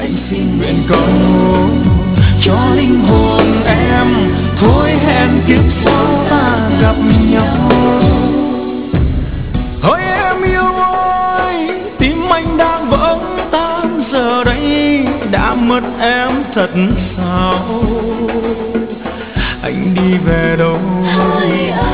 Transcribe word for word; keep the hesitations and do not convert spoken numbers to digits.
anh xin nguyện cầu cho linh hồn em thôi hẹn kiếp sau ta gặp nhau. Hỡi em yêu ơi, tim anh đang vỡ tan giờ đây đã mất em thật sao. Anh đi về đâu